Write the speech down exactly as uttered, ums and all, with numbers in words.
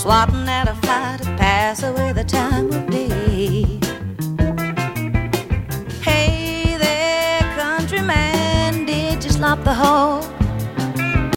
swatting at a fly to pass away the time of day. Hey there, countryman, did you slop the whole